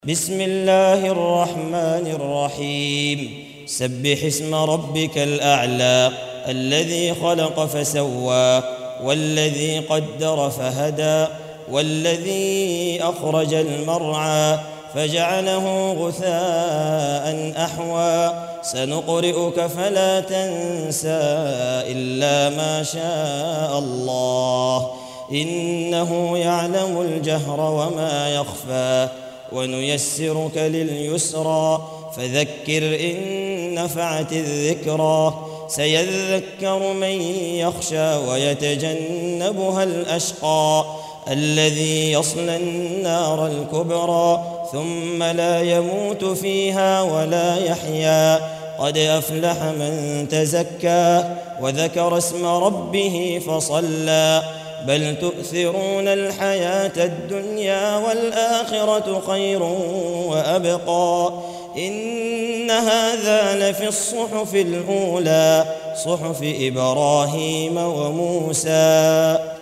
بسم الله الرحمن الرحيم سبح اسم ربك الأعلى الذي خلق فسوى والذي قدر فهدى والذي أخرج المرعى فجعله غثاء أحوى سنقرئك فلا تنسى إلا ما شاء الله إنه يعلم الجهر وما يخفى ونيسرك لليسرى فذكر إن نفعت الذكرى سيذكر من يخشى ويتجنبها الأشقى الذي يصلى النار الكبرى ثم لا يموت فيها ولا يحيا قد أفلح من تزكى وذكر اسم ربه فصلى بل تؤثرون الحياة الدنيا والآخرة خير وأبقى إن هذا لفي الصحف الأولى صحف إبراهيم وموسى.